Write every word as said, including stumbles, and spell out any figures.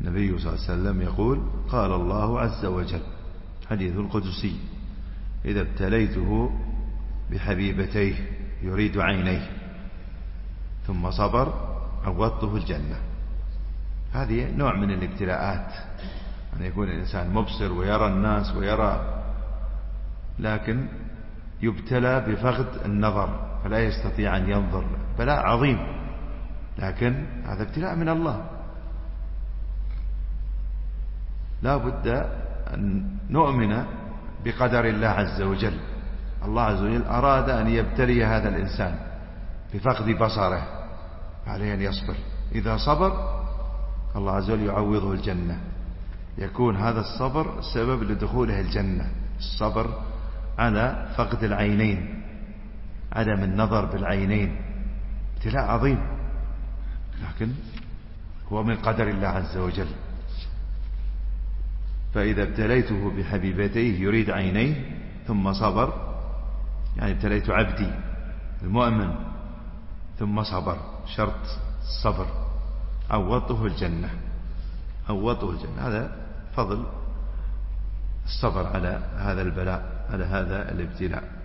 النبي صلى الله عليه وسلم يقول: قال الله عز وجل، حديث القدسي: إذا ابتليته بحبيبتيه يريد عينيه ثم صبر عوضته الجنة. هذه نوع من الابتلاءات، أن يكون الإنسان مبصر ويرى الناس ويرى، لكن يبتلى بفقد النظر فلا يستطيع أن ينظر. بلاء عظيم، لكن هذا ابتلاء من الله. لا بد أن نؤمن بقدر الله عز وجل. الله عز وجل أراد أن يبتلي هذا الإنسان بفقد بصره، عليه أن يصبر. إذا صبر الله عز وجل يعوضه الجنة، يكون هذا الصبر سبب لدخوله الجنة. الصبر على فقد العينين، عدم النظر بالعينين، ابتلاء عظيم، لكن هو من قدر الله عز وجل. فإذا ابتليته بحبيبتيه يريد عينيه ثم صبر، يعني ابتليت عبدي المؤمن ثم صبر، شرط الصبر، عوضته الجنة، عوضته الجنة. هذا فضل الصبر على هذا البلاء، على هذا الابتلاء.